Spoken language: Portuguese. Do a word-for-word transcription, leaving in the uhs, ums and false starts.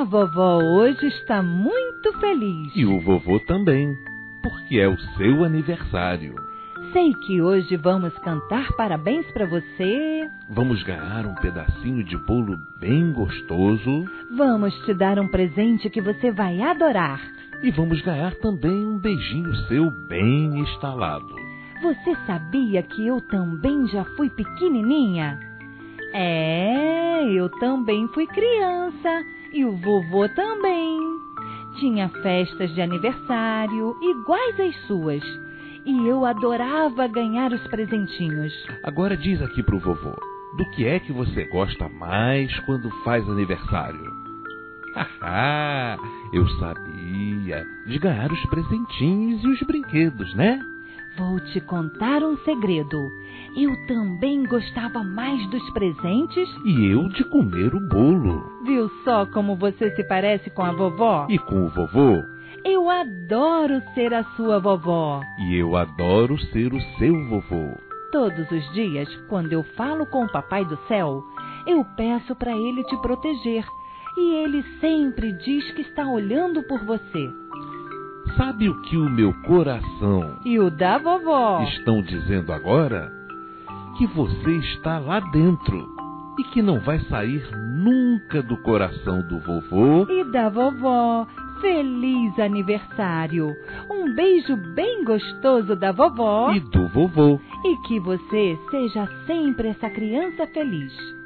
vovó hoje está muito feliz. E o vovô também, porque é o seu aniversário. Sei que hoje vamos cantar parabéns para você. Vamos ganhar um pedacinho de bolo bem gostoso. Vamos te dar um presente que você vai adorar. E vamos ganhar também um beijinho seu bem instalado. Você sabia que eu também já fui pequenininha? É, eu também fui criança e o vovô também. Tinha festas de aniversário iguais às suas e eu adorava ganhar os presentinhos. Agora diz aqui pro vovô, do que é que você gosta mais quando faz aniversário? Haha, eu sabia, de ganhar os presentinhos e os brinquedos, né? Vou te contar um segredo. Eu também gostava mais dos presentes. E eu de comer o bolo. Viu só como você se parece com a vovó? E com o vovô? Eu adoro ser a sua vovó. E eu adoro ser o seu vovô. Todos os dias, quando eu falo com o Papai do Céu, eu peço para ele te proteger. E ele sempre diz que está olhando por você. Sabe o que o meu coração e o da vovó estão dizendo agora? Que você está lá dentro e que não vai sair nunca do coração do vovô e da vovó. Feliz aniversário! Um beijo bem gostoso da vovó e do vovô. E que você seja sempre essa criança feliz.